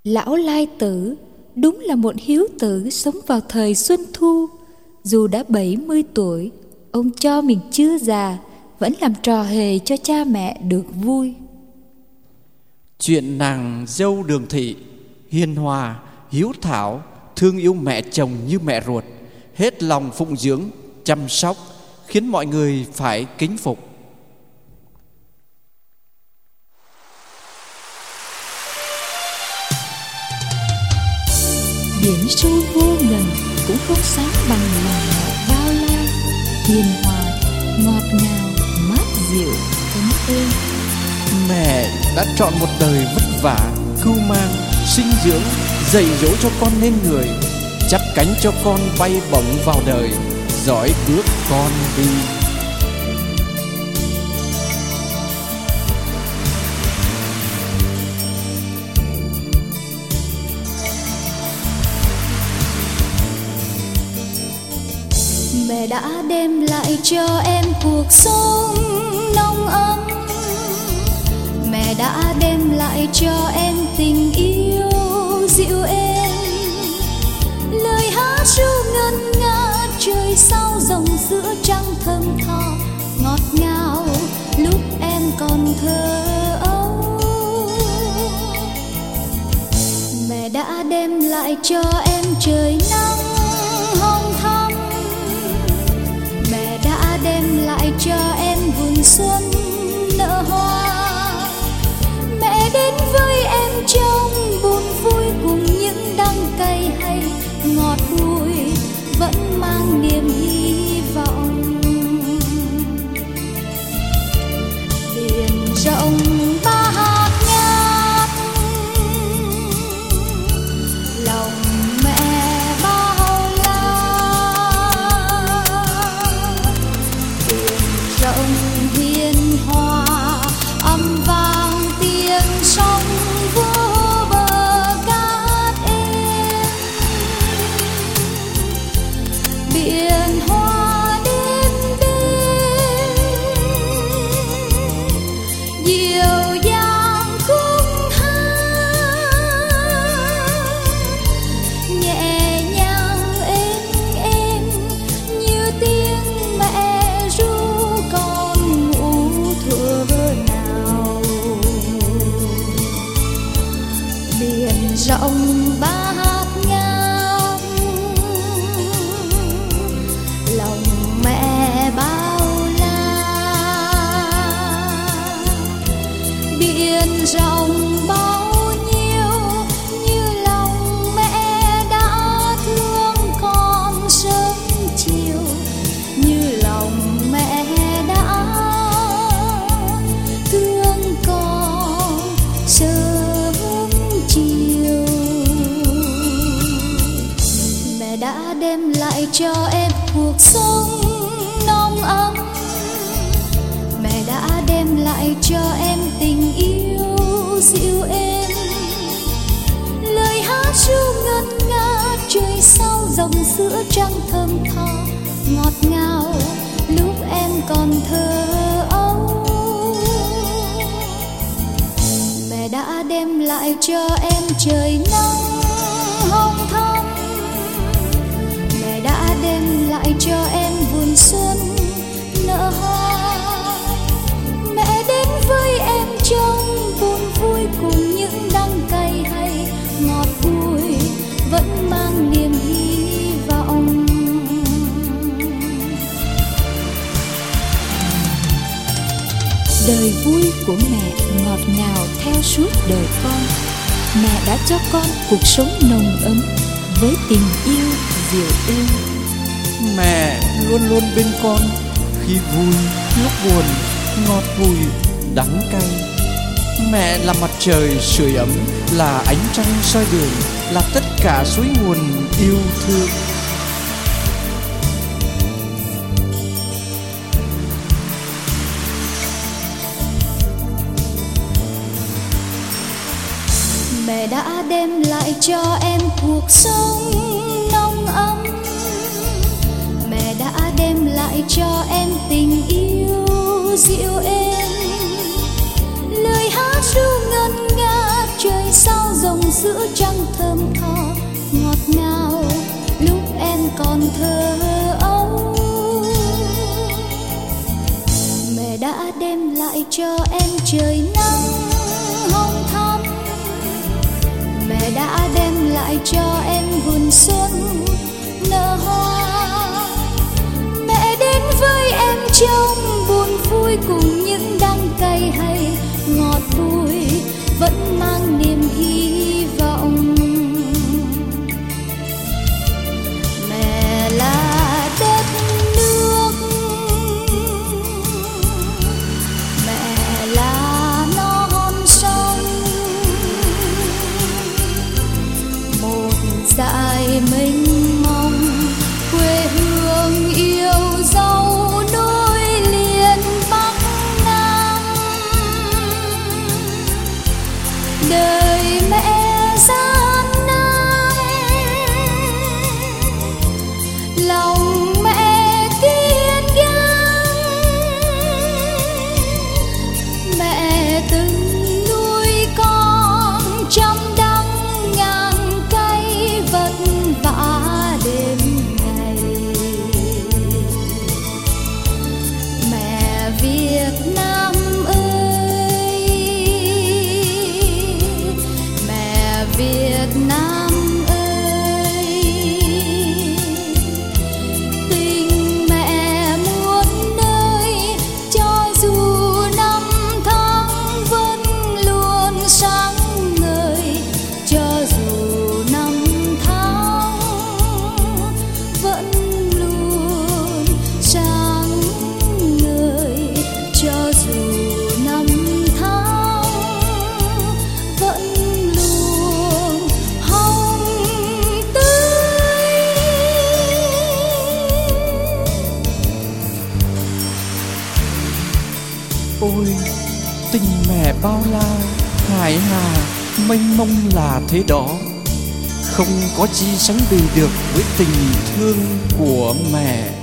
Lão Lai Tử đúng là một hiếu tử sống vào thời Xuân Thu. Dù đã 70 tuổi, ông cho mình chưa già, vẫn làm trò hề cho cha mẹ được vui. Chuyện nàng dâu Đường Thị hiền hòa, hiếu thảo, thương yêu mẹ chồng như mẹ ruột, hết lòng phụng dưỡng, chăm sóc, khiến mọi người phải kính phục. Biển sâu vô ngần cũng không sáng bằng lòng mẹ bao la, hiền hòa, ngọt ngào, mát dịu, ấm êm. Mẹ đã chọn một đời vất vả, cưu mang, sinh dưỡng, dạy dỗ cho con nên người, chắp cánh cho con bay bổng vào đời, dõi bước con đi. Mẹ đã đem lại cho em cuộc sống nồng ấm. Mẹ đã đem lại cho em tình yêu dịu êm. Lời hát ru ngân nga trời sau dòng giữa trăng thơm tho, ngọt ngào lúc em còn thơ ấu. Mẹ đã đem lại cho em trời nắng hồng thắm. Mẹ đã đem lại cho em vườn xuân nở hoa. Mẹ đến với em trong buồn vui cùng những đắng cay hay ngọt bùi, vẫn mang niềm hy vọng. Biển rộng bát ngát, lòng mẹ bao la. Biển rộng hiền hòa, âm vang tiếng sóng vô bờ cát êm. Biển hoa đêm đêm, dịu dàng cung hát, nhẹ nhàng êm êm như tiếng mẹ ru con ngủ thuở nào. Biển rộng bát ngát, lòng mẹ bao la. Biển rộng bao nhiêu như lòng mẹ đã thương con sớm chiều, như lòng mẹ đã thương con sớm chiều. Mẹ đã đem lại cho em cuộc sống nồng ấm. Mẹ đã đem lại cho em tình yêu dịu êm. Lời hát ru ngân nga trời sau dòng giữa trăng thơm tho, ngọt ngào lúc em còn thơ ấu. Mẹ đã đem lại cho em trời nắng hồng thắm. Mẹ đã đem lại cho em vườn xuân nở hoa. Mẹ đến với em trong buồn vui cùng những đắng cay hay ngọt bùi, vẫn mang niềm hy vọng. Đời vui của mẹ ngọt ngào theo suốt đời con. Mẹ đã cho con cuộc sống nồng ấm với tình yêu dịu êm. Mẹ luôn luôn bên con khi vui lúc buồn, ngọt bùi đắng cay. Mẹ là mặt trời sưởi ấm, là ánh trăng soi đường, là tất cả suối nguồn yêu thương. Mẹ đã đem lại cho em cuộc sống nồng ấm. Mẹ đã đem lại cho em tình yêu dịu êm. Lời hát ru ngân nga trời sau dòng giữa còn thơ ấu. Mẹ đã đem lại cho em trời nắng hồng thắm, mẹ đã đem lại cho em vườn xuân nở hoa. Mẹ đến với em trong buồn vui cùng những đắng cay hay ngọt bùi, vẫn mang niềm hy vọng. Mẹ là đất nước, mẹ là non sông, một dải mênh mông quê hương yêu dấu nối liền Bắc Nam. Đời mẹ gian nan, lòng mẹ kiên ngang, mẹ từng nuôi con trăm đắng ngàn cay vất vả đêm ngày. Mẹ Việt Nam ơi, mẹ Việt Nam ơi, tình mẹ muôn nơi, cho dù năm tháng vẫn luôn sáng ngời, cho dù năm tháng vẫn luôn sáng ngời, cho dù năm tháng vẫn luôn hồng tươi. Ôi tình mẹ bao la hải hà mênh mông là thế đó, không có chi sánh bì được với tình thương của mẹ.